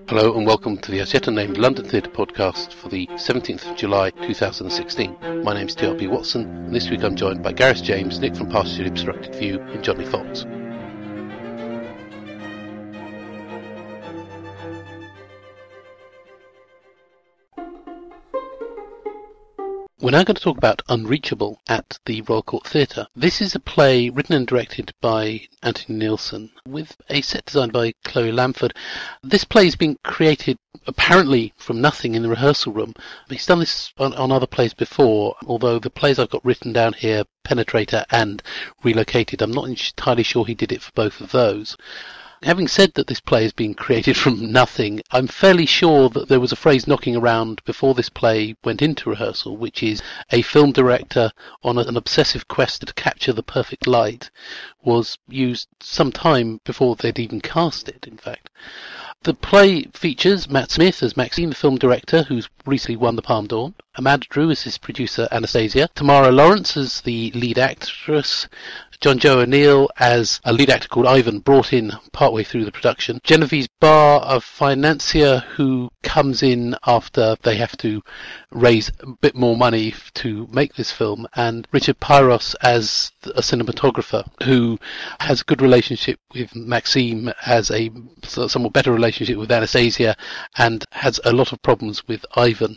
Hello and welcome to the As Yet Unnamed London Theatre podcast for the 17th of July 2016. My name is TRP Watson, and this week I'm joined by Gareth James, Nick from Partially Obstructed View, and Johnny Fox. We're now going to talk about Unreachable at the Royal Court Theatre. This is a play written and directed by Anthony Neilson with a set designed by Chloe Lamford. This play has been created apparently from nothing in the rehearsal room. He's done this on other plays before, although the plays I've got written down here, Penetrator and Relocated, I'm not entirely sure he did it for both of those. Having said that this play has been created from nothing, I'm fairly sure that there was a phrase knocking around before this play went into rehearsal, which is a film director on an obsessive quest to capture the perfect light, was used some time before they'd even cast it, in fact. The play features Matt Smith as Maxine, the film director, who's recently won the Palme d'Or, Amanda Drew as his producer Anastasia, Tamara Lawrence as the lead actress, John Joe O'Neill as a lead actor called Ivan, brought in partway through the production, Genevieve Barr, a financier who comes in after they have to raise a bit more money to make this film, and Richard Pyros as a cinematographer who has a good relationship with Maxime, has a somewhat better relationship with Anastasia, and has a lot of problems with Ivan.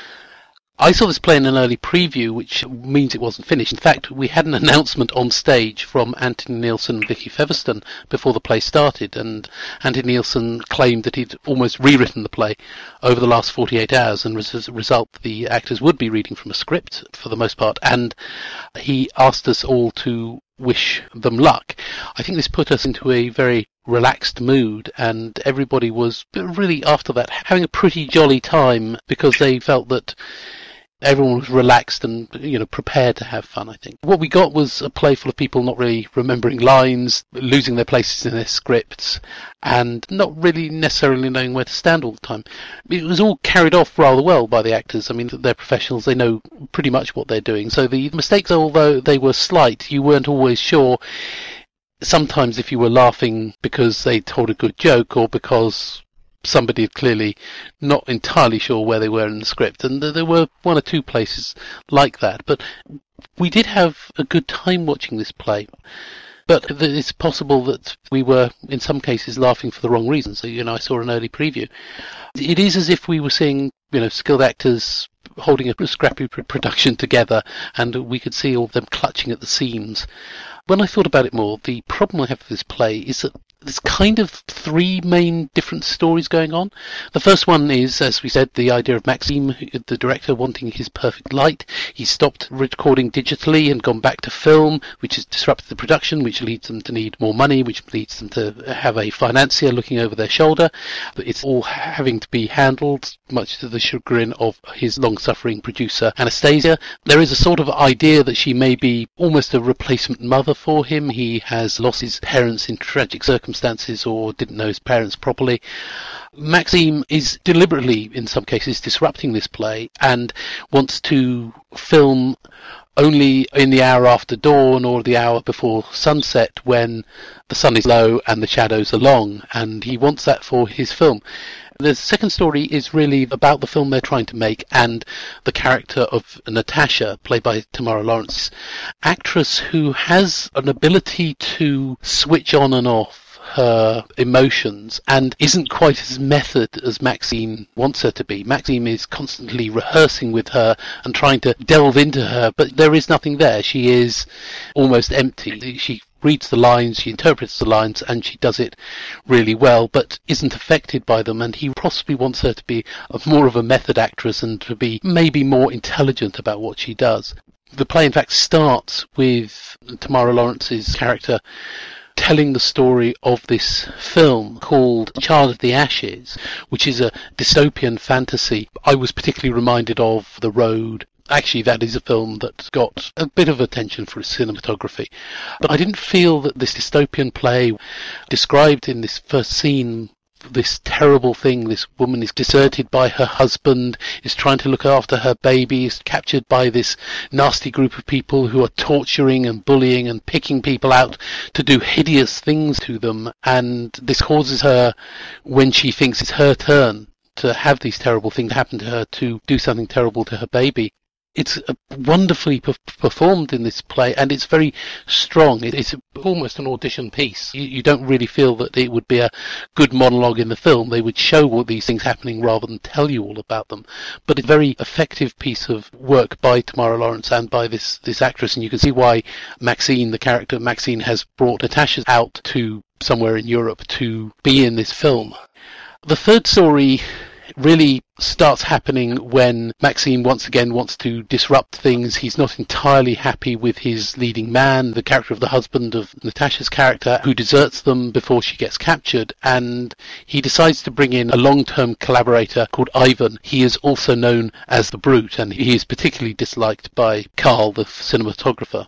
I saw this play in an early preview, which means it wasn't finished. In fact, we had an announcement on stage from Anthony Neilson and Vicky Featherstone before the play started, and Anthony Neilson claimed that he'd almost rewritten the play over the last 48 hours, and as a result, the actors would be reading from a script for the most part, and he asked us all to wish them luck. I think this put us into a very relaxed mood, and everybody was really, after that, having a pretty jolly time because they felt that everyone was relaxed and, prepared to have fun, I think. What we got was a play full of people not really remembering lines, losing their places in their scripts, and not really necessarily knowing where to stand all the time. It was all carried off rather well by the actors. I mean, they're professionals, they know pretty much what they're doing. So the mistakes, although they were slight, you weren't always sure. Sometimes if you were laughing because they told a good joke or because somebody had clearly not entirely sure where they were in the script, and there were one or two places like that. But we did have a good time watching this play. But it's possible that we were, in some cases, laughing for the wrong reasons. So, I saw an early preview. It is as if we were seeing, skilled actors holding a scrappy production together, and we could see all of them clutching at the seams. When I thought about it more, the problem I have with this play is that there's kind of three main different stories going on. The first one is, as we said, the idea of Maxime, the director, wanting his perfect light. He stopped recording digitally and gone back to film, which has disrupted the production, which leads them to need more money, which leads them to have a financier looking over their shoulder. But it's all having to be handled, much to the chagrin of his long-suffering producer, Anastasia. There is a sort of idea that she may be almost a replacement mother for him. He has lost his parents in tragic circumstances or didn't know his parents properly. Maxime is deliberately, in some cases, disrupting this play and wants to film only in the hour after dawn or the hour before sunset when the sun is low and the shadows are long, and he wants that for his film. The second story is really about the film they're trying to make and the character of Natasha, played by Tamara Lawrence, actress who has an ability to switch on and off her emotions and isn't quite as method as Maxine wants her to be. Maxine is constantly rehearsing with her and trying to delve into her, but there is nothing there. She is almost empty. She reads the lines, she interprets the lines, and she does it really well, but isn't affected by them, and he possibly wants her to be more of a method actress and to be maybe more intelligent about what she does. The play, in fact, starts with Tamara Lawrence's character telling the story of this film called Child of the Ashes, which is a dystopian fantasy. I was particularly reminded of The Road. Actually, that is a film that got a bit of attention for its cinematography. But I didn't feel that this dystopian play described in this first scene this terrible thing. This woman is deserted by her husband, is trying to look after her baby, is captured by this nasty group of people who are torturing and bullying and picking people out to do hideous things to them. And this causes her, when she thinks it's her turn to have these terrible things happen to her, to do something terrible to her baby. It's wonderfully performed in this play, and it's very strong. It's almost an audition piece. You don't really feel that it would be a good monologue in the film. They would show all these things happening rather than tell you all about them. But it's a very effective piece of work by Tamara Lawrence and by this actress, and you can see why Maxine, the character Maxine, has brought Natasha out to somewhere in Europe to be in this film. The third story really starts happening when Maxine once again wants to disrupt things. He's not entirely happy with his leading man, the character of the husband of Natasha's character, who deserts them before she gets captured, and he decides to bring in a long-term collaborator called Ivan. He is also known as the Brute, and he is particularly disliked by Carl, the cinematographer.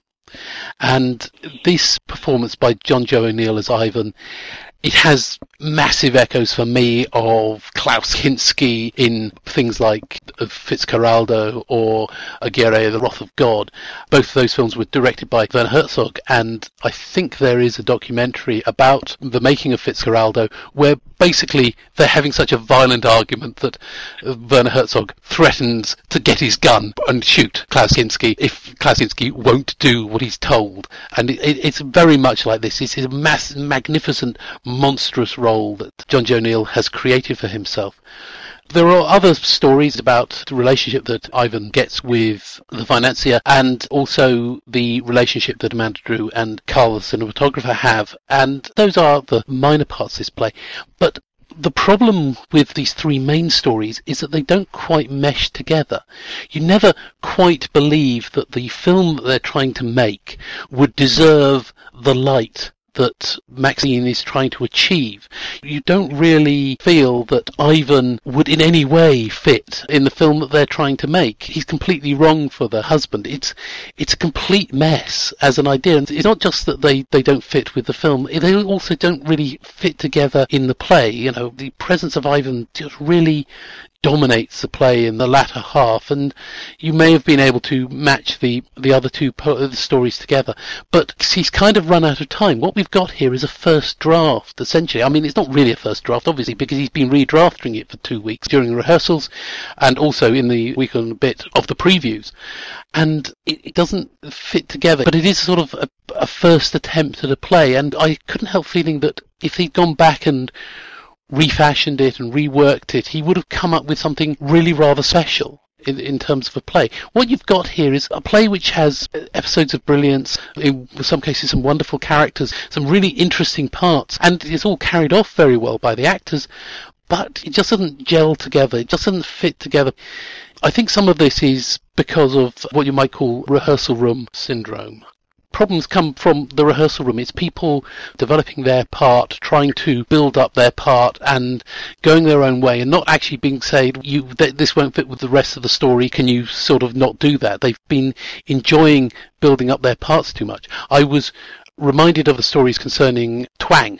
And this performance by John Joe O'Neill as Ivan, it has massive echoes for me of Klaus Kinski in things like Fitzcarraldo or Aguirre, The Wrath of God. Both of those films were directed by Werner Herzog, and I think there is a documentary about the making of Fitzcarraldo where basically they're having such a violent argument that Werner Herzog threatens to get his gun and shoot Klaus Kinski if Klaus Kinski won't do what he's told. And it's very much like this. It's a magnificent, monstrous role that John Joe O'Neill has created for himself. There are other stories about the relationship that Ivan gets with the financier, and also the relationship that Amanda Drew and Carl, the cinematographer, have, and those are the minor parts of this play. But the problem with these three main stories is that they don't quite mesh together. You never quite believe that the film that they're trying to make would deserve the light that Maxine is trying to achieve. You don't really feel that Ivan would in any way fit in the film that they're trying to make. He's completely wrong for the husband. It's a complete mess as an idea. And it's not just that they don't fit with the film, they also don't really fit together in the play. You know, the presence of Ivan just really dominates the play in the latter half, and you may have been able to match the other two stories together, but he's kind of run out of time. What we've got here is a first draft, essentially. I mean, it's not really a first draft, obviously, because he's been redrafting it for 2 weeks during the rehearsals and also in the week and a bit of the previews, and it doesn't fit together, but it is sort of a first attempt at a play, and I couldn't help feeling that if he'd gone back and refashioned it and reworked it, he would have come up with something really rather special in terms of a play. What you've got here is a play which has episodes of brilliance, in some cases some wonderful characters, some really interesting parts, and it's all carried off very well by the actors, but it just doesn't gel together, it just doesn't fit together. I think some of this is because of what you might call rehearsal room syndrome. Problems come from the rehearsal room. It's people developing their part, trying to build up their part and going their own way and not actually being said, this won't fit with the rest of the story, can you sort of not do that? They've been enjoying building up their parts too much. I was reminded of the stories concerning Twang,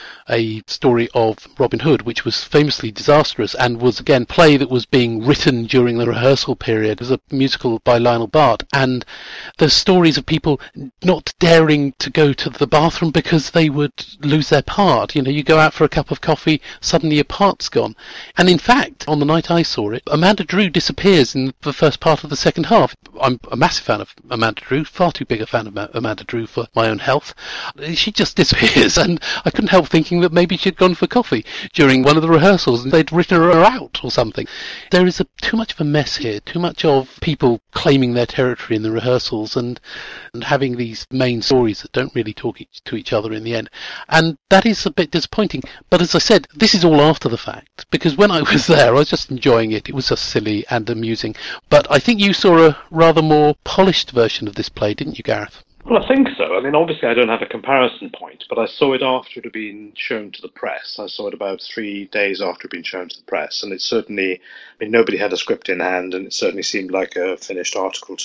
a story of Robin Hood, which was famously disastrous and was, again, a play that was being written during the rehearsal period. It was a musical by Lionel Bart, and there's stories of people not daring to go to the bathroom because they would lose their part. You know, you go out for a cup of coffee, suddenly your part's gone. And in fact, on the night I saw it, Amanda Drew disappears in the first part of the second half. I'm a massive fan of Amanda Drew, far too big a fan of Amanda Drew for my own health. She just disappears, and I couldn't help thinking that maybe she'd gone for coffee during one of the rehearsals and they'd written her out or something. There is too much of a mess here, too much of people claiming their territory in the rehearsals and having these main stories that don't really talk to each other in the end. And that is a bit disappointing. But as I said, this is all after the fact, because when I was there, I was just enjoying it. It was just silly and amusing. But I think you saw a rather more polished version of this play, didn't you, Gareth? Well, I think so. I mean, obviously I don't have a comparison point, but I saw it after it had been shown to the press. I saw it about 3 days after it had been shown to the press, and it certainly, I mean, nobody had a script in hand, and it certainly seemed like a finished article to me.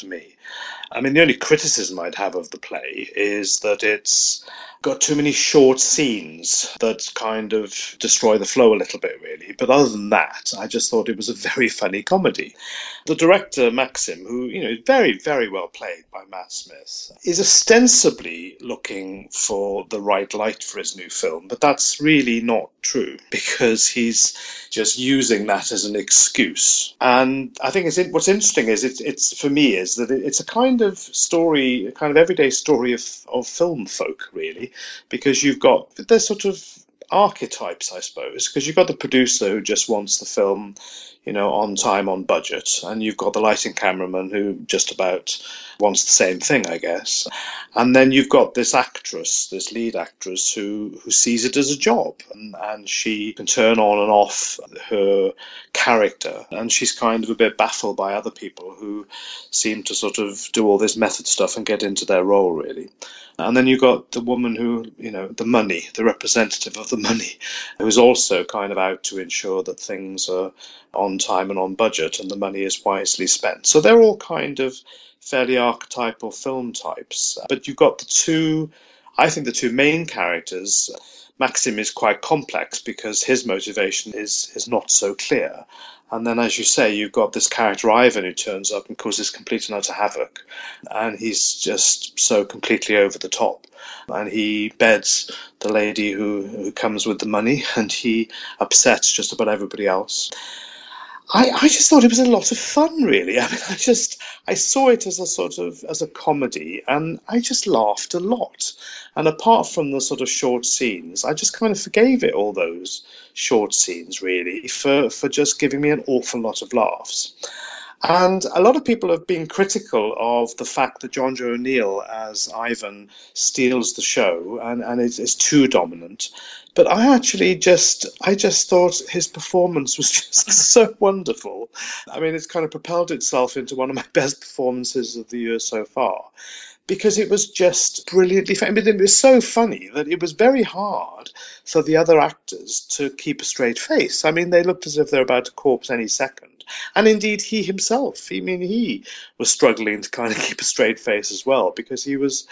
I mean, the only criticism I'd have of the play is that it's got too many short scenes that kind of destroy the flow a little bit, really. But other than that, I just thought it was a very funny comedy. The director, Maxim, who, is very, very well played by Matt Smith, is ostensibly looking for the right light for his new film, but that's really not true because he's just using that as an excuse. And I think what's interesting is it's for me is that it's a kind of story, a kind of everyday story of film folk, really, because you've got this sort of archetypes, I suppose, because you've got the producer who just wants the film, on time, on budget, and you've got the lighting cameraman who just about wants the same thing, I guess. And then you've got this actress, this lead actress, who sees it as a job, and she can turn on and off her character, and she's kind of a bit baffled by other people who seem to sort of do all this method stuff and get into their role, really. And then you've got the woman who, the money, the representative of the money, who's also kind of out to ensure that things are on time and on budget and the money is wisely spent. So they're all kind of fairly archetypal film types. But you've got the two main characters. Maxim is quite complex because his motivation is not so clear. And then, as you say, you've got this character Ivan who turns up and causes complete and utter havoc. And he's just so completely over the top. And he beds the lady who comes with the money, and he upsets just about everybody else. I just thought it was a lot of fun, really. I mean, I saw it as a comedy, and I just laughed a lot. And apart from the sort of short scenes, I just kind of forgave it, all those short scenes, really, for just giving me an awful lot of laughs. And a lot of people have been critical of the fact that John Joe O'Neill as Ivan steals the show and is too dominant. But I just thought his performance was just so wonderful. I mean, it's kind of propelled itself into one of my best performances of the year so far, because it was just brilliantly funny. I mean, it was so funny that it was very hard for the other actors to keep a straight face. I mean, they looked as if they were about to corpse any second. And indeed, he himself, he was struggling to kind of keep a straight face as well, because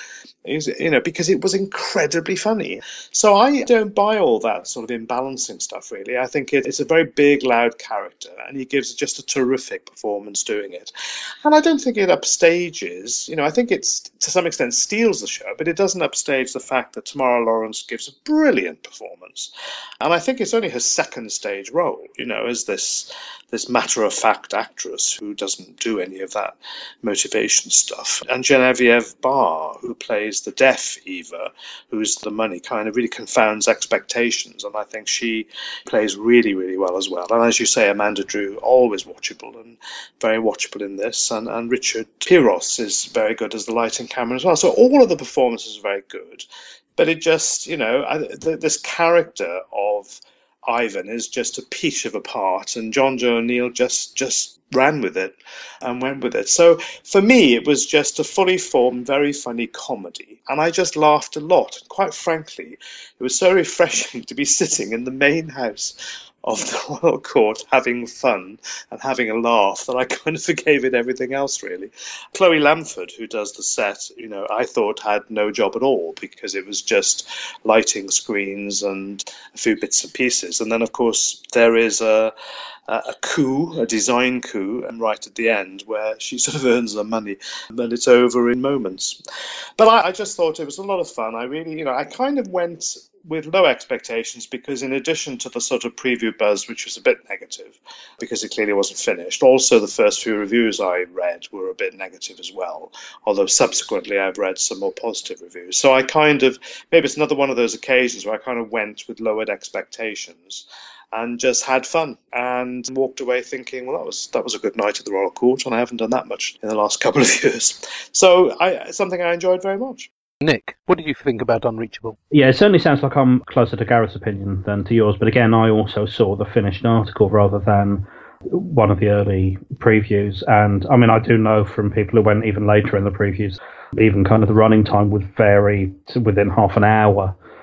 because it was incredibly funny. So I don't buy all that sort of imbalancing stuff, really. I think it's a very big, loud character, and he gives just a terrific performance doing it. And I don't think it upstages, I think it's to some extent steals the show, but it doesn't upstage the fact that Tamara Lawrence gives a brilliant performance. And I think it's only her second stage role, as this matter-of-fact actress who doesn't do any of that motivation stuff. And Genevieve Barr, who plays the deaf Eva, who's the money, kind of really confounds expectations, and I think she plays really, really well as well. And as you say, Amanda Drew, always watchable and very watchable in this, and Richard Piros is very good as the lighting camera as well. So all of the performances are very good, but it just, this character of Ivan is just a peach of a part, and John Joe O'Neill just ran with it and went with it. So for me, it was just a fully formed, very funny comedy, and I just laughed a lot. Quite frankly, it was so refreshing to be sitting in the main house of the Royal Court having fun and having a laugh that I kind of forgave it everything else, really. Chloe Lamford, who does the set, I thought had no job at all, because it was just lighting screens and a few bits and pieces. And then, of course, there is a coup, a design coup, and right at the end where she sort of earns her money, but it's over in moments. But I just thought it was a lot of fun. I really, I kind of went with low expectations, because in addition to the sort of preview buzz, which was a bit negative because it clearly wasn't finished, also the first few reviews I read were a bit negative as well, although subsequently I've read some more positive reviews. So I maybe it's another one of those occasions where I kind of went with lowered expectations and just had fun and walked away thinking, well, that was a good night at the Royal Court, and I haven't done that much in the last couple of years. So something I enjoyed very much. Nick, what did you think about Unreachable? Yeah, it certainly sounds like I'm closer to Gareth's opinion than to yours, but again, I also saw the finished article rather than one of the early previews, and I mean, I do know from people who went even later in the previews, even kind of the running time would vary to within half an hour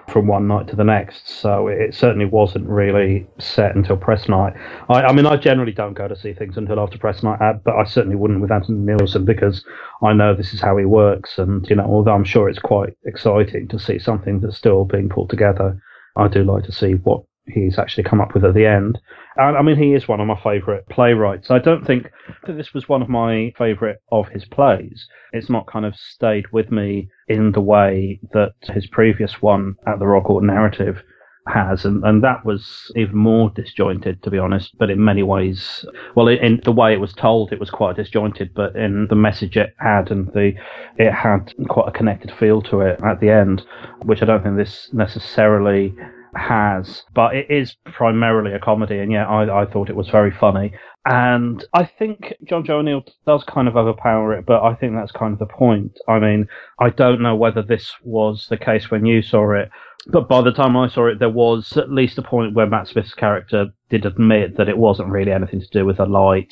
from one night to the next. So it certainly wasn't really set until press night. I mean, I generally don't go to see things until after press night, but I certainly wouldn't with Anthony Nilsson, because I know this is how he works. And, although I'm sure it's quite exciting to see something that's still being pulled together, I do like to see what he's actually come up with at the end. And I mean, he is one of my favourite playwrights. I don't think that this was one of my favourite of his plays. It's not kind of stayed with me in the way that his previous one, At the Royal Court Narrative, has, and that was even more disjointed, to be honest. But in many ways, well, in the way it was told, it was quite disjointed, but in the message it had, and it had quite a connected feel to it at the end, which I don't think this necessarily has. But it is primarily a comedy, and yeah, I thought it was very funny. And I think John Joe O'Neill does kind of overpower it, but I think that's kind of the point. I mean, I don't know whether this was the case when you saw it, but by the time I saw it, there was at least a point where Matt Smith's character did admit that it wasn't really anything to do with the light.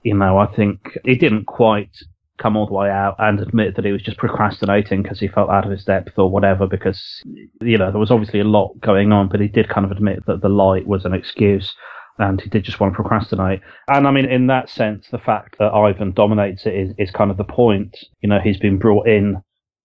I think he didn't quite come all the way out and admit that he was just procrastinating because he felt out of his depth or whatever, because, there was obviously a lot going on, but he did kind of admit that the light was an excuse and he did just want to procrastinate. And I mean, in that sense, the fact that Ivan dominates it is kind of the point. He's been brought in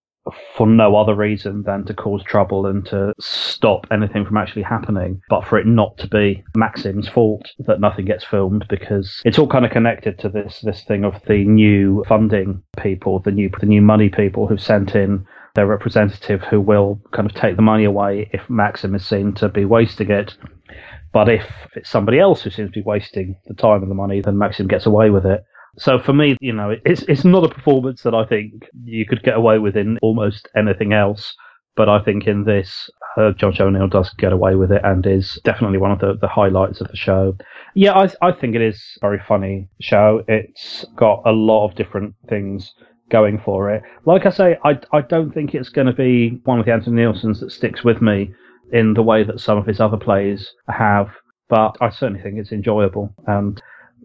for no other reason than to cause trouble and to stop anything from actually happening, but for it not to be Maxim's fault that nothing gets filmed, because it's all kind of connected to this thing of the new funding people, the new money people who've sent in their representative who will kind of take the money away if Maxim is seen to be wasting it. But if it's somebody else who seems to be wasting the time and the money, then Maxim gets away with it. So for me, it's not a performance that I think you could get away with in almost anything else. But I think in this, John O'Neill does get away with it and is definitely one of the highlights of the show. Yeah, I think it is a very funny show. It's got a lot of different things going for it. Like I say, I don't think it's going to be one of the Anthony Nilssons that sticks with me in the way that some of his other plays have. But I certainly think it's enjoyable. And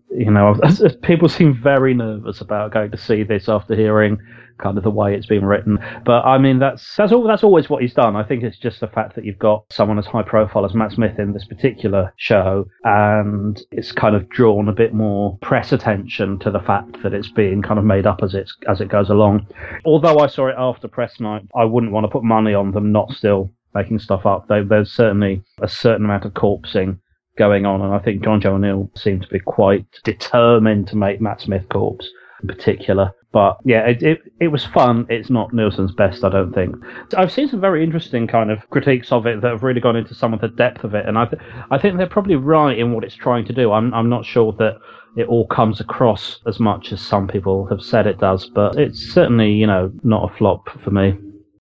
people seem very nervous about going to see this after hearing kind of the way it's been written. But I mean, that's always what he's done. I think it's just the fact that you've got someone as high profile as Matt Smith in this particular show, and it's kind of drawn a bit more press attention to the fact that it's being kind of made up as it goes along. Although I saw it after press night, I wouldn't want to put money on them not still making stuff up. There's certainly a certain amount of corpsing going on, and I think John Joe O'Neill seemed to be quite determined to make Matt Smith corpse in particular. But yeah, it was fun. It's not Nilsson's best, I don't think. I've seen some very interesting kind of critiques of it that have really gone into some of the depth of it, and I think they're probably right in what it's trying to do. I'm not sure that it all comes across as much as some people have said it does, but it's certainly, not a flop for me.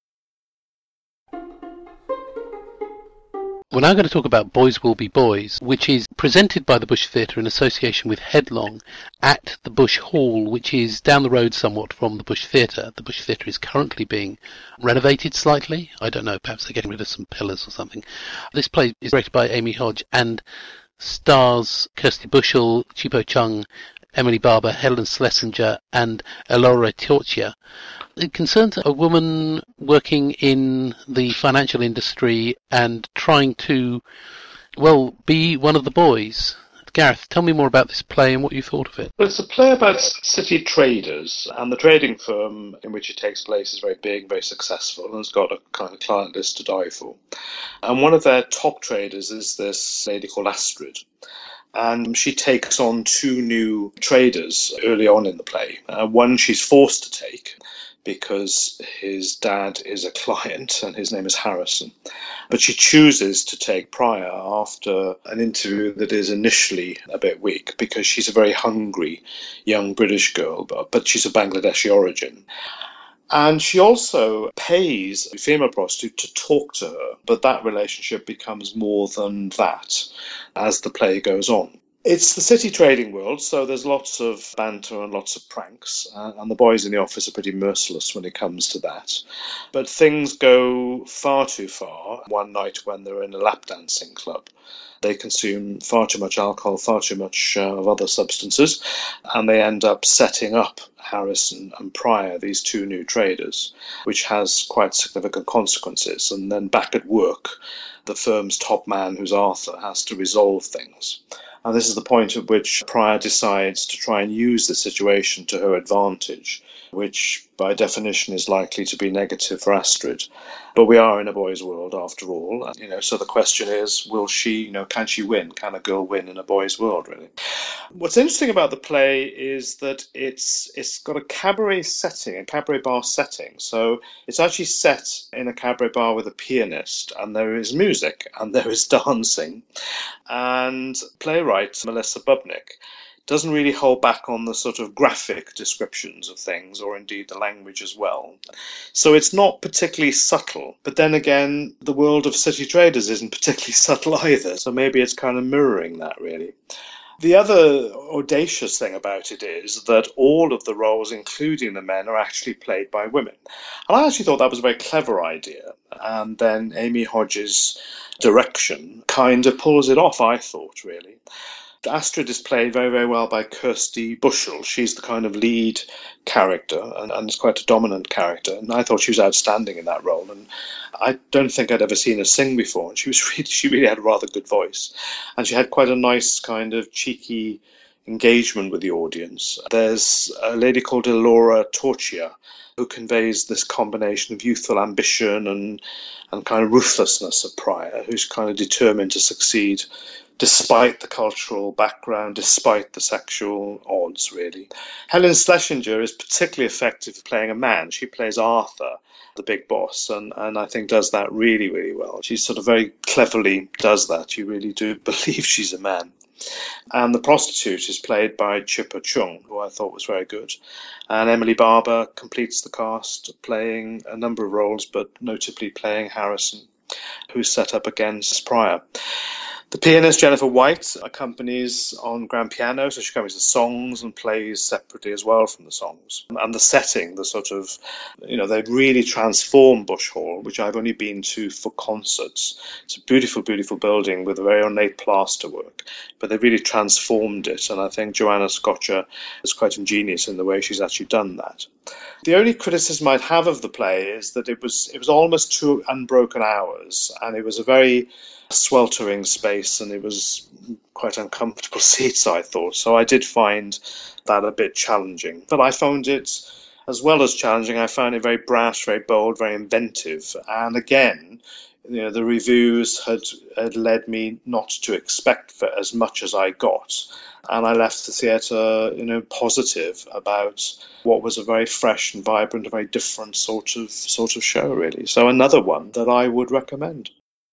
We're now going to talk about Boys Will Be Boys, which is presented by the Bush Theatre in association with Headlong at the Bush Hall, which is down the road somewhat from the Bush Theatre. The Bush Theatre is currently being renovated slightly. I don't know, perhaps they're getting rid of some pillars or something. This play is directed by Amy Hodge and stars Kirsty Bushell, Chipo Chung, Emily Barber, Helen Schlesinger, and Elora Torchia. It concerns a woman working in the financial industry and trying to, be one of the boys. Gareth, tell me more about this play and what you thought of it. Well, it's a play about city traders, and the trading firm in which it takes place is very big, very successful, and has got a kind of client list to die for. And one of their top traders is this lady called Astrid. And she takes on two new traders early on in the play. One she's forced to take because his dad is a client and his name is Harrison. But she chooses to take Prior after an interview that is initially a bit weak because she's a very hungry young British girl, but she's of Bangladeshi origin. And she also pays a female prostitute to talk to her, but that relationship becomes more than that as the play goes on. It's the city trading world, so there's lots of banter and lots of pranks, and the boys in the office are pretty merciless when it comes to that. But things go far too far. One night when they're in a lap dancing club, they consume far too much alcohol, far too much of other substances, and they end up setting up Harrison and Pryor, these two new traders, which has quite significant consequences. And then back at work, the firm's top man, who's Arthur, has to resolve things. And this is the point at which Pryor decides to try and use the situation to her advantage, which by definition is likely to be negative for Astrid. But we are in a boys' world after all, so the question is, will she, can she win? Can a girl win in a boys' world, really? What's interesting about the play is that it's got a cabaret setting, a cabaret bar setting. So it's actually set in a cabaret bar with a pianist, and there is music and there is dancing. And playwright Melissa Bubnick doesn't really hold back on the sort of graphic descriptions of things, or indeed the language as well. So it's not particularly subtle. But then again, the world of city traders isn't particularly subtle either. So maybe it's kind of mirroring that, really. The other audacious thing about it is that all of the roles, including the men, are actually played by women. And I actually thought that was a very clever idea. And then Amy Hodges' direction kind of pulls it off, I thought, really. Astrid is played very, very well by Kirsty Bushell. She's the kind of lead character, and it's quite a dominant character. And I thought she was outstanding in that role. And I don't think I'd ever seen her sing before. And she really had a rather good voice. And she had quite a nice kind of cheeky engagement with the audience. There's a lady called Elora Torchia, who conveys this combination of youthful ambition and kind of ruthlessness of Pryor, who's kind of determined to succeed despite the cultural background, despite the sexual odds, really. Helen Schlesinger is particularly effective playing a man. She plays Arthur, the big boss, and I think does that really, really well. She sort of very cleverly does that. You really do believe she's a man. And the prostitute is played by Chippa Chung, who I thought was very good. And Emily Barber completes the cast, playing a number of roles, but notably playing Harrison, who's set up against Pryor. The pianist Jennifer White accompanies on grand piano, so she accompanies the songs and plays separately as well from the songs. And the setting, the sort of, they've really transformed Bush Hall, which I've only been to for concerts. It's a beautiful, beautiful building with a very ornate plasterwork, but they've really transformed it. And I think Joanna Scotcher is quite ingenious in the way she's actually done that. The only criticism I'd have of the play is that it was almost 2 unbroken hours, and it was a very sweltering space, and it was quite uncomfortable seats, I thought. So I did find that a bit challenging. But I found it, as well as challenging, I found it very brash, very bold, very inventive. And again, the reviews had led me not to expect for as much as I got. And I left the theatre, positive about what was a very fresh and vibrant, a very different sort of show, really. So another one that I would recommend.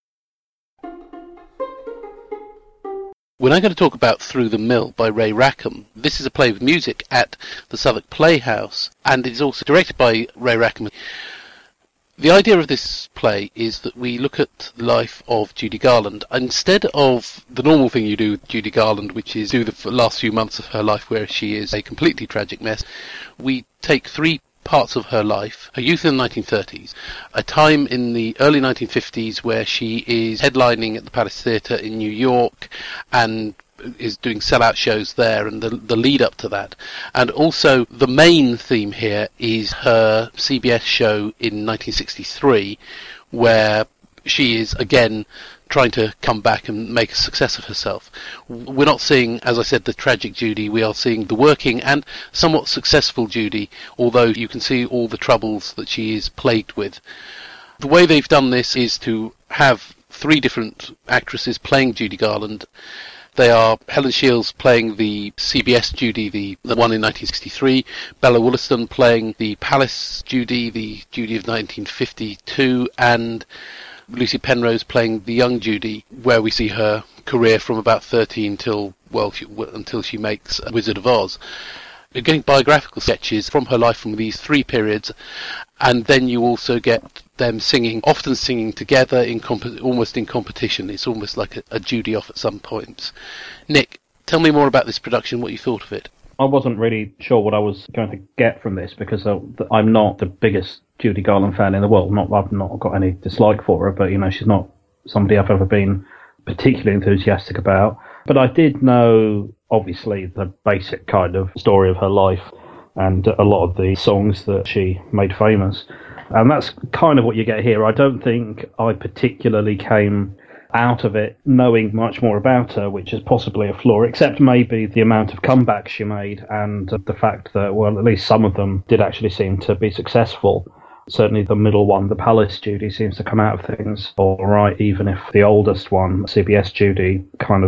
We're now going to talk about Through the Mill by Ray Rackham. This is a play with music at the Southwark Playhouse, and it is also directed by Ray Rackham. The idea of this play is that we look at the life of Judy Garland. Instead of the normal thing you do with Judy Garland, which is do the last few months of her life where she is a completely tragic mess, we take 3 parts of her life: her youth in the 1930s, a time in the early 1950s where she is headlining at the Palace Theatre in New York and is doing sellout shows there, and the lead up to that. And also the main theme here is her CBS show in 1963, where she is again trying to come back and make a success of herself. We're not seeing, as I said, the tragic Judy. We are seeing the working and somewhat successful Judy, although you can see all the troubles that she is plagued with. The way they've done this is to have 3 different actresses playing Judy Garland. They are Helen Shields playing the CBS Judy, the one in 1963, Bella Wollaston playing the Palace Judy, the Judy of 1952, and Lucy Penrose playing the young Judy, where we see her career from about 13 until she makes Wizard of Oz. You're getting biographical sketches from her life from these 3 periods, and then you also get them often singing together almost in competition. It's almost like a Judy off at some points. Nick, Tell me more about this production, what you thought of it. I wasn't really sure what I was going to get from this because I'm not the biggest Judy Garland fan in the world. I've not got any dislike for her, but she's not somebody I've ever been particularly enthusiastic about. But I did know, obviously, the basic kind of story of her life and a lot of the songs that she made famous. And that's kind of what you get here. I don't think I particularly came out of it knowing much more about her, which is possibly a flaw, except maybe the amount of comebacks she made and the fact that, well, at least some of them did actually seem to be successful. Certainly the middle one, the Palace Judy, seems to come out of things all right, even if the oldest one, CBS Judy,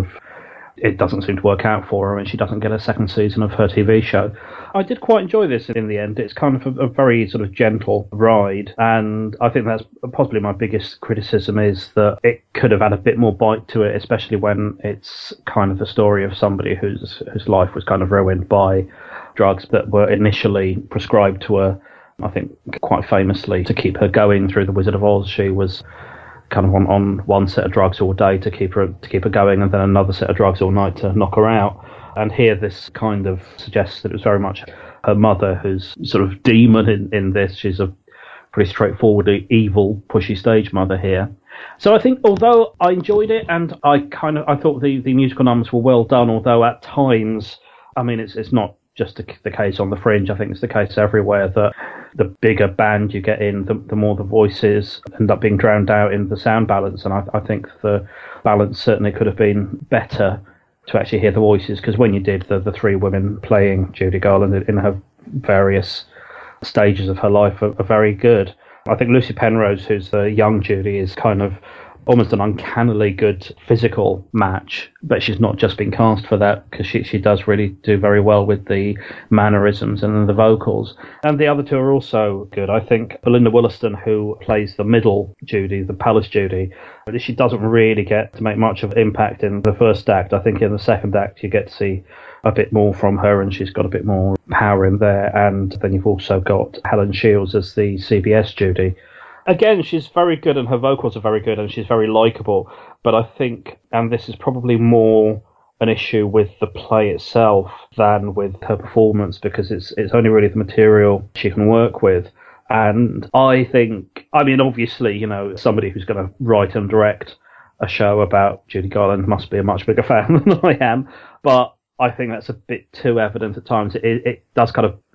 it doesn't seem to work out for her and she doesn't get a second season of her TV show. I did quite enjoy this in the end. It's kind of a very sort of gentle ride, and I think that's possibly my biggest criticism is that it could have had a bit more bite to it, especially when it's kind of the story of somebody whose life was kind of ruined by drugs that were initially prescribed to her. I think quite famously to keep her going through The Wizard of Oz, she was kind of on one set of drugs all day to keep her going, and then another set of drugs all night to knock her out. And here this kind of suggests that it was very much her mother who's sort of demon in this. She's a pretty straightforward, evil, pushy stage mother here. So I think, although I enjoyed it and I thought the musical numbers were well done, although at times, I mean, it's not just the case on The Fringe. I think it's the case everywhere that the bigger band you get in, the more the voices end up being drowned out in the sound balance. And I think the balance certainly could have been better to actually hear the voices, because when you did the three women playing Judy Garland in her various stages of her life are very good. I think Lucy Penrose, who's the young Judy, is kind of almost an uncannily good physical match, but she's not just been cast for that, because she does really do very well with the mannerisms and the vocals. And the other two are also good. I think Belinda Williston, who plays the middle Judy, the Palace Judy, she doesn't really get to make much of an impact in the first act. I think in the second act you get to see a bit more from her, and she's got a bit more power in there. And then you've also got Helen Shields as the CBS Judy. Again, she's very good and her vocals are very good and she's very likeable. But I think, and this is probably more an issue with the play itself than with her performance, because it's only really the material she can work with. And I think, I mean, obviously, somebody who's going to write and direct a show about Judy Garland must be a much bigger fan than I am. But I think that's a bit too evident at times. It does kind of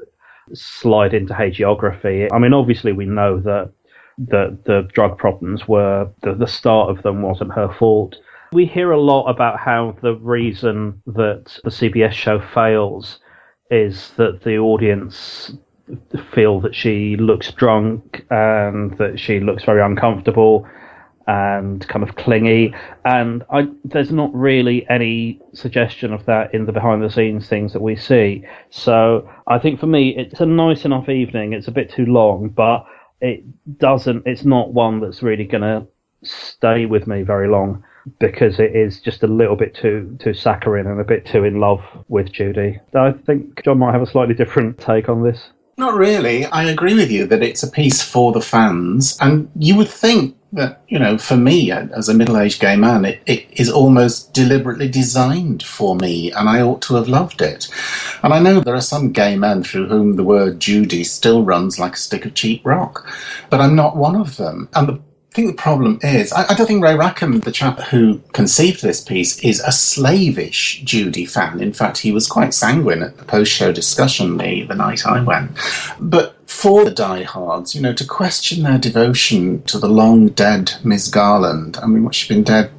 slide into hagiography. I mean, obviously we know that the drug problems were, the start of them wasn't her fault. We hear a lot about how the reason that the CBS show fails is that the audience feel that she looks drunk and that she looks very uncomfortable and kind of clingy. And there's not really any suggestion of that in the behind-the-scenes things that we see. So I think for me, it's a nice enough evening. It's a bit too long, but it's not one that's really going to stay with me very long, because it is just a little bit too saccharine and a bit too in love with Judy. I think John might have a slightly different take on this. Not really. I agree with you that it's a piece for the fans, and you would think that, for me, as a middle-aged gay man, it is almost deliberately designed for me, and I ought to have loved it. And I know there are some gay men through whom the word Judy still runs like a stick of cheap rock, but I'm not one of them. And I think the problem is, I don't think Ray Rackham, the chap who conceived this piece, is a slavish Judy fan. In fact, he was quite sanguine at the post-show discussion the night I went. But for the diehards, to question their devotion to the long-dead Miss Garland, I mean, she's been dead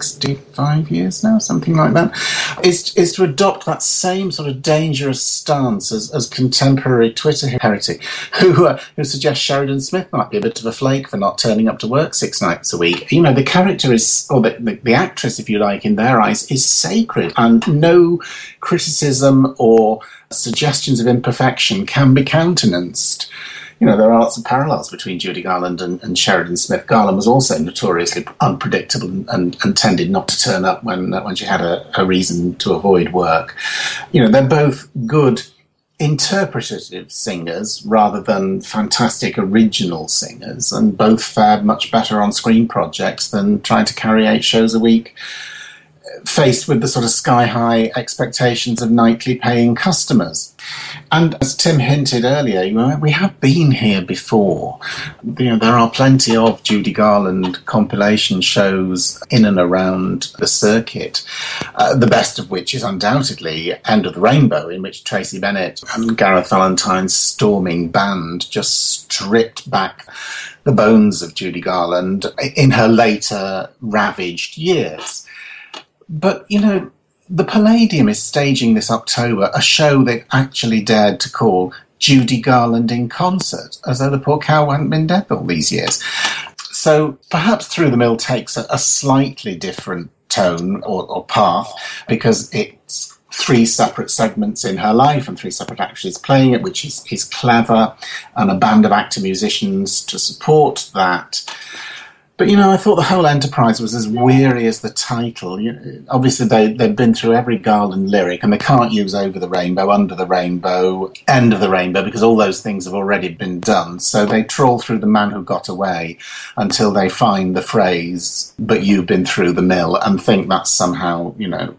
65 years now, something like that, is to adopt that same sort of dangerous stance as contemporary Twitter heretic who suggests Sheridan Smith might be a bit of a flake for not turning up to work 6 nights a week. The character is, or the actress, if you like, in their eyes, is sacred, and no criticism or suggestions of imperfection can be countenanced. There are lots of parallels between Judy Garland and Sheridan Smith. Garland was also notoriously unpredictable and tended not to turn up when she had a reason to avoid work. They're both good interpretative singers rather than fantastic original singers, and both fared much better on screen projects than trying to carry 8 shows a week faced with the sort of sky-high expectations of nightly paying customers. And as Tim hinted earlier, we have been here before. There are plenty of Judy Garland compilation shows in and around the circuit, the best of which is undoubtedly End of the Rainbow, in which Tracy Bennett and Gareth Valentine's storming band just stripped back the bones of Judy Garland in her later ravaged years. But, the Palladium is staging this October a show they've actually dared to call Judy Garland in Concert, as though the poor cow hadn't been dead all these years. So perhaps Through the Mill takes a slightly different tone or path, because it's 3 separate segments in her life and 3 separate actors playing it, which is clever, and a band of actor musicians to support that. But, I thought the whole enterprise was as weary as the title. Obviously, they've been through every Garland lyric, and they can't use Over the Rainbow, Under the Rainbow, End of the Rainbow, because all those things have already been done. So they trawl through The Man Who Got Away until they find the phrase, but you've been through the mill, and think that somehow,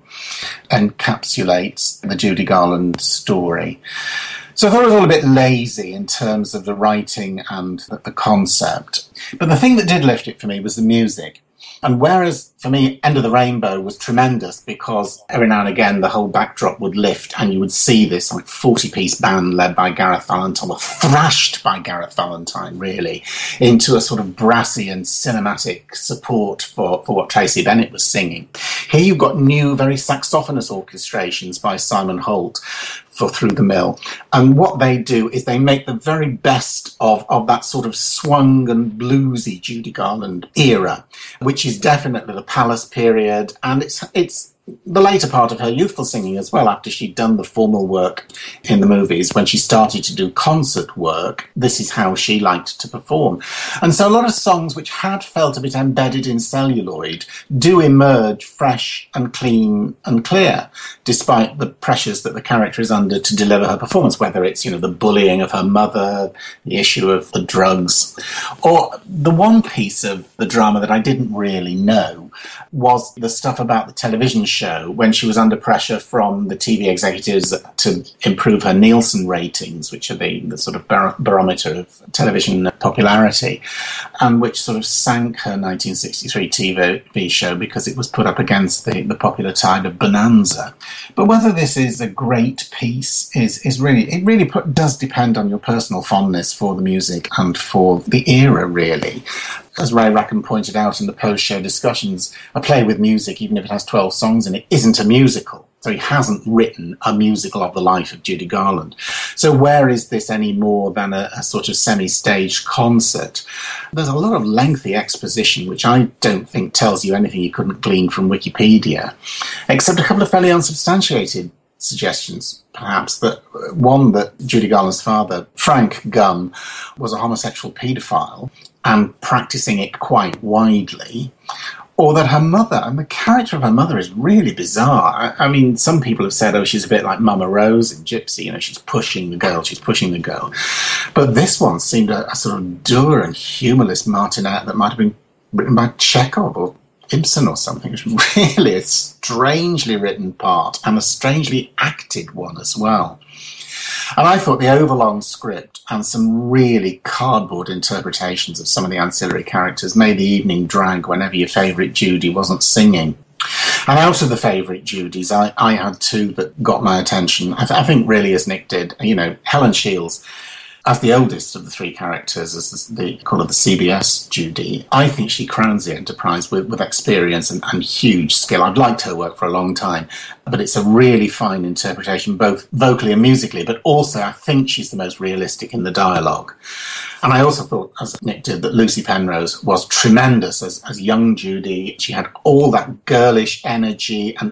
encapsulates the Judy Garland story. So I thought it was all a bit lazy in terms of the writing and the concept. But the thing that did lift it for me was the music. And whereas, for me, End of the Rainbow was tremendous because every now and again the whole backdrop would lift and you would see this 40-piece band led by Gareth Valentine, or thrashed by Gareth Valentine, really, into a sort of brassy and cinematic support for what Tracy Bennett was singing. Here you've got new, very saxophonous orchestrations by Simon Holt for Through the Mill. And what they do is they make the very best of that sort of swung and bluesy Judy Garland era, which is definitely the Palace period, and it's the later part of her youthful singing as well, after she'd done the formal work in the movies. When she started to do concert work, this is how she liked to perform. And so a lot of songs which had felt a bit embedded in celluloid do emerge fresh and clean and clear, despite the pressures that the character is under to deliver her performance, whether it's, the bullying of her mother, the issue of the drugs, or the one piece of the drama that I didn't really know was the stuff about the television show when she was under pressure from the TV executives to improve her Nielsen ratings, which are the sort of barometer of television popularity, and which sort of sank her 1963 TV show because it was put up against the popular tide of Bonanza. But whether this is a great piece is really does depend on your personal fondness for the music and for the era, really. As Ray Rackham pointed out in the post-show discussions, a play with music, even if it has 12 songs in it, isn't a musical. So he hasn't written a musical of the life of Judy Garland. So where is this any more than a sort of semi-staged concert? There's a lot of lengthy exposition, which I don't think tells you anything you couldn't glean from Wikipedia, except a couple of fairly unsubstantiated suggestions, perhaps. One, that Judy Garland's father, Frank Gunn, was a homosexual paedophile and practicing it quite widely, or that her mother, and the character of her mother is really bizarre. I mean, some people have said, she's a bit like Mama Rose in Gypsy, she's pushing the girl. But this one seemed a sort of dour and humourless martinet that might have been written by Chekhov or Ibsen or something. It's really a strangely written part, and a strangely acted one as well. And I thought the overlong script and some really cardboard interpretations of some of the ancillary characters made the evening drag whenever your favourite Judy wasn't singing. And out of the favourite Judys, I had 2 that got my attention. I think really, as Nick did, Helen Shields, as the oldest of the 3 characters, as they call her the CBS Judy, I think she crowns the Enterprise with experience and huge skill. I've liked her work for a long time, but it's a really fine interpretation, both vocally and musically, but also I think she's the most realistic in the dialogue. And I also thought, as Nick did, that Lucy Penrose was tremendous as young Judy. She had all that girlish energy and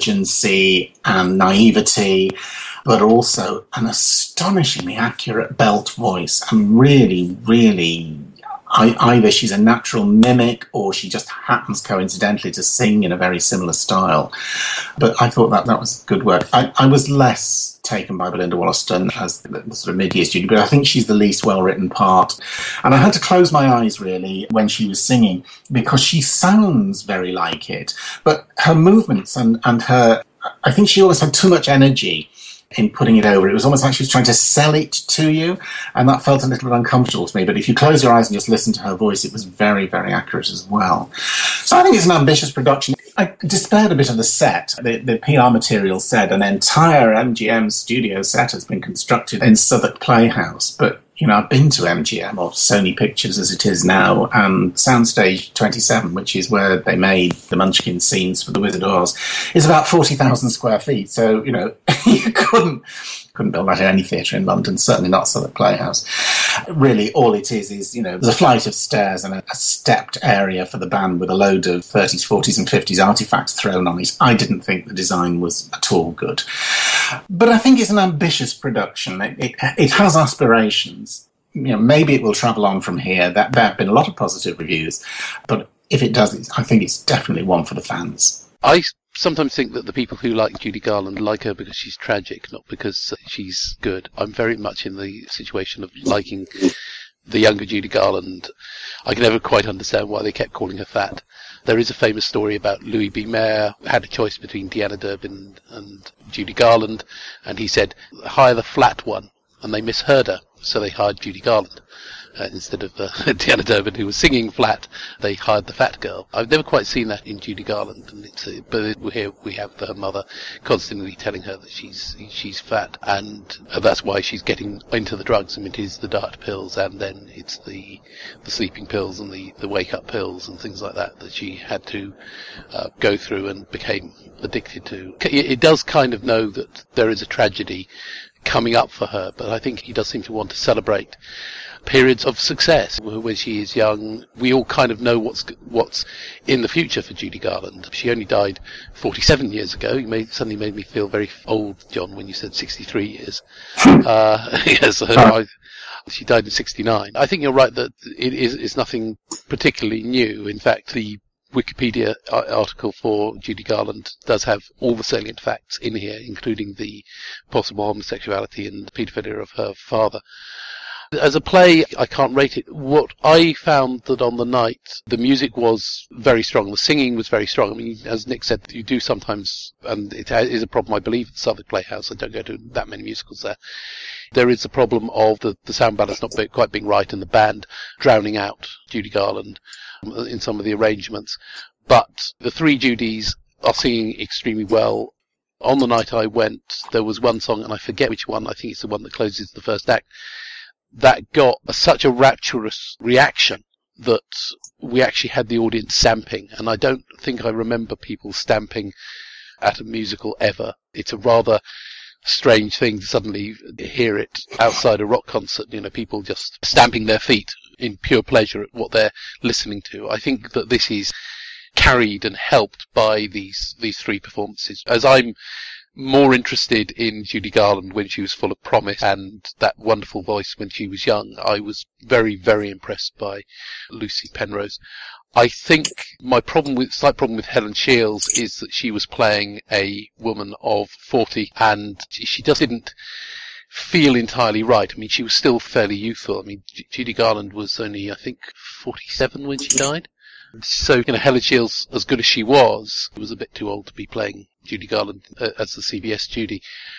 urgency and naivety, but also an astonishingly accurate belt voice, and really, really, either she's a natural mimic or she just happens coincidentally to sing in a very similar style. But I thought that was good work. I was less taken by Belinda Wollaston as the sort of mid-year student, but I think she's the least well-written part. And I had to close my eyes, really, when she was singing, because she sounds very like it. But her movements and her... I think she always had too much energy in putting it over. It was almost like she was trying to sell it to you, and that felt a little bit uncomfortable to me. But if you close your eyes and just listen to her voice, it was very, very accurate as well. So I think it's an ambitious production. I despaired a bit of the set. The PR material said an entire MGM studio set has been constructed in Southwark Playhouse, but I've been to MGM, or Sony Pictures as it is now, and Soundstage 27, which is where they made the Munchkin scenes for The Wizard of Oz, is about 40,000 square feet. So, you couldn't build that in any theatre in London, certainly not Southwark Playhouse. Really, all it is, there's a flight of stairs and a stepped area for the band with a load of 30s, 40s and 50s artefacts thrown on it. I didn't think the design was at all good. But I think it's an ambitious production. It has aspirations. Maybe it will travel on from here. There have been a lot of positive reviews. But if it does, I think it's definitely one for the fans. I sometimes think that the people who like Judy Garland like her because she's tragic, not because she's good. I'm very much in the situation of liking the younger Judy Garland. I can never quite understand why they kept calling her fat. There is a famous story about Louis B. Mayer had a choice between Deanna Durbin and Judy Garland, and he said, hire the flat one, and they misheard her, so they hired Judy Garland. Instead of Deanna Durbin, who was singing flat, they hired the fat girl. I've never quite seen that in Judy Garland, and but here we have her mother constantly telling her that she's fat, and that's why she's getting into the drugs. I mean, it is the diet pills, and then it's the sleeping pills and the wake-up pills and things like that she had to go through and became addicted to. It does kind of know that there is a tragedy coming up for her, but I think he does seem to want to celebrate periods of success when she is young. We all kind of know what's in the future for Judy Garland. She only died 47 years ago. You suddenly made me feel very old, John, when you said 63 years. Yes, she died in 69. I think you're right that it's nothing particularly new. In fact, the Wikipedia article for Judy Garland does have all the salient facts in here, including the possible homosexuality and paedophilia of her father. As a play, I can't rate it. What I found that on the night, the music was very strong. The singing was very strong. I mean, as Nick said, you do sometimes, and it is a problem, I believe, at Southwark Playhouse. I don't go to that many musicals there. There is the problem of the sound balance not quite being right and the band drowning out Judy Garland in some of the arrangements. But the three Judys are singing extremely well. On the night I went, there was one song, and I forget which one, I think it's the one that closes the first act, that got such a rapturous reaction that we actually had the audience stamping. And I don't think I remember people stamping at a musical ever. It's a rather strange thing to suddenly hear it outside a rock concert, people just stamping their feet in pure pleasure at what they're listening to. I think that this is carried and helped by these three performances. As I'm more interested in Judy Garland when she was full of promise and that wonderful voice when she was young, I was very, very impressed by Lucy Penrose. I think my slight problem with Helen Shields is that she was playing a woman of 40 and she just didn't feel entirely right. I mean, she was still fairly youthful. I mean, Judy Garland was only, I think, 47 when she died. So, Helen Shields, as good as she was a bit too old to be playing Judy Garland as the CBS Judy.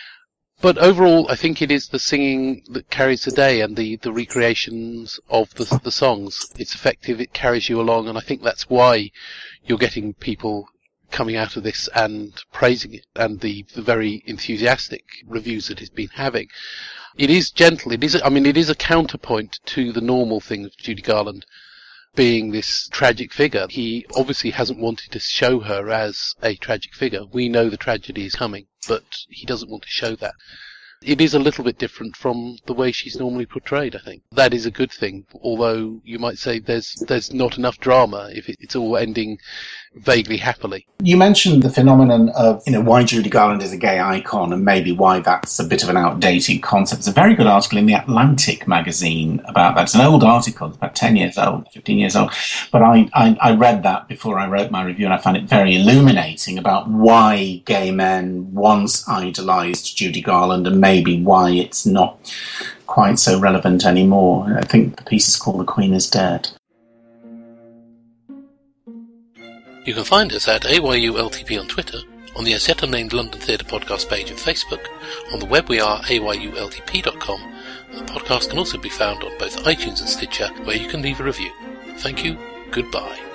But overall, I think it is the singing that carries the day and the recreations of the songs. It's effective, it carries you along, and I think that's why you're getting people coming out of this and praising it, and the very enthusiastic reviews that it's been having. It is gentle, it is a counterpoint to the normal thing of Judy Garland being this tragic figure. He obviously hasn't wanted to show her as a tragic figure. We know the tragedy is coming, but he doesn't want to show that. It is a little bit different from the way she's normally portrayed, I think. That is a good thing, although you might say there's not enough drama if it's all ending vaguely happily. You mentioned the phenomenon of, why Judy Garland is a gay icon and maybe why that's a bit of an outdated concept. There's a very good article in The Atlantic magazine about that. It's an old article, it's about 10 years old, 15 years old. But I read that before I wrote my review, and I found it very illuminating about why gay men once idolised Judy Garland and maybe why it's not quite so relevant anymore. I think the piece is called The Queen is Dead. You can find us at AYULTP on Twitter, on the As Yet Unnamed London Theatre Podcast page on Facebook. On the web we are ayultp.com. The podcast can also be found on both iTunes and Stitcher, where you can leave a review. Thank you, goodbye.